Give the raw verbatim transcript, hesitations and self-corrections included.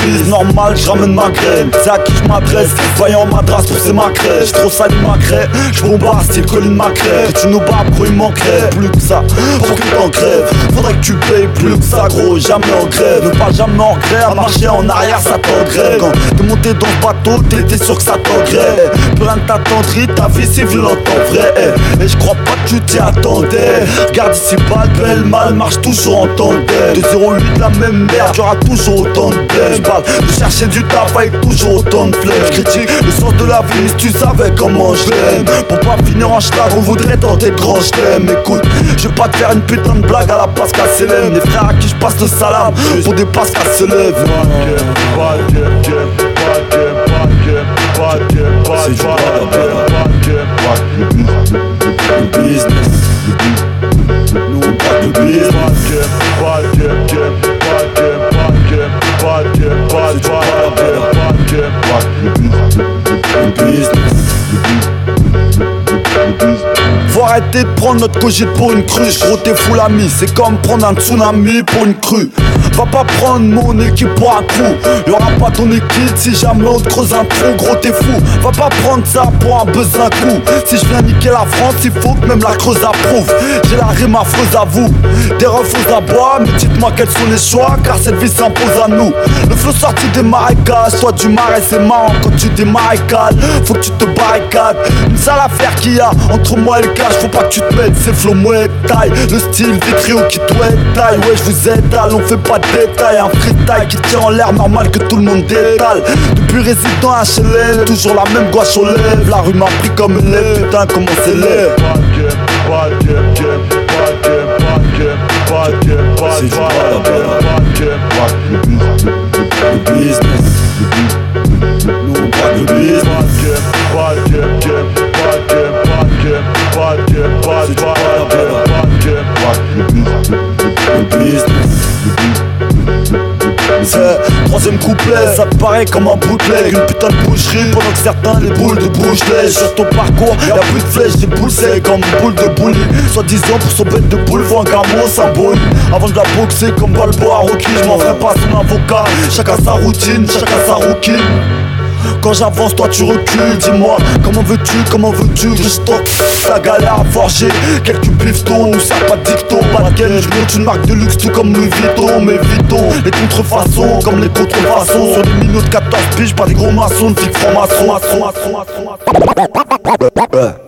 entreprise. Normal, je ramène ma graine. C'est à qui je m'adresse, voyant madras pour c'est ma crèche. J't'raux sali ma craie, j'bombarde style Colline Macrae. Et tu nous bats, gros il manquerait plus que ça pour que t'en crèves. Faudrait que tu payes plus que ça gros, jamais en grève. Ne pas jamais en grève, à marcher en arrière ça t'engrève. Quand t'es monté dans le bateau, t'étais sûr que ça t'engrève. Plus rien ne t'attendrit, ta vie c'est violente en vrai. Et je crois pas que tu t'y attendais. Regarde ici bas, le bel mal marche toujours en tandem. De zéro huit la même merde, y'aura toujours autant de blé. J'parle de chercher du taf avec toujours autant de flemme. J'critique le sens de la vie, si tu savais comment je l'aime. Pour pas finir en schlag, on voudrait tenter de grand chelem. Écoute, je vais pas te faire une putain de blague à la Pascal Célène. Les frères à qui je passe le salam pour des Pascal se lèvent. C'est du le business. Nous on parle de business. Le business. Faut arrêter de prendre notre cogite pour une cruche. Gros t'es fou l'ami, c'est comme prendre un tsunami pour une crue. Va pas prendre mon équipe pour un coup. Y'aura pas ton équipe si jamais on te creuse un trou. Gros t'es fou, va pas prendre ça pour un buzz d'un coup. Si je viens niquer la France, il faut que même la Creuse approuve. J'ai la rime affreuse à vous, des refs à bois. Mais dites-moi quels sont les choix, car cette vie s'impose à nous. Le flot sorti des marécages, toi du marais c'est marrant. Quand tu démarres cale, faut que tu te barricades. Une sale affaire qu'il y a entre moi et le cash. Faut pas que tu te mettes, c'est flow mouette taille. Le style vitrio qui douette taille. Ouais je vous étale, on fait pas de détails. Un freestyle qui tient en l'air, normal que tout le monde détale. Depuis résident à H L M, toujours la même gouache aux lèvres. La rue m'a pris comme élève, putain comment c'est laid. C'est du le business. Nous on parle de business. Le business. C'est troisième couplet, ça te paraît comme un bootleg. Une putain de boucherie pendant que certains les boules de bouche lèchent. Sur ton parcours, y'a plus de flèches, des boules c'est comme une boule de boulie. Soit disant pour son bête de boule, faut un gamo symbole. Avant de la boxer comme Balboa Rocky, je m'en ferai pas son avocat. Chacun sa routine, chacun sa routine. Quand j'avance, toi tu recules, dis-moi comment veux-tu, comment veux-tu que je stocke ta galère à forger quelques pifetons ou ça pas de dicton, pas de ken. Je monte une marque de luxe tout comme Louis Vuitton. Mais vitons les contrefaçons comme les contrefaçons. Sur des minutes quatorze piges, pas des gros maçons, de flics francs-maçons.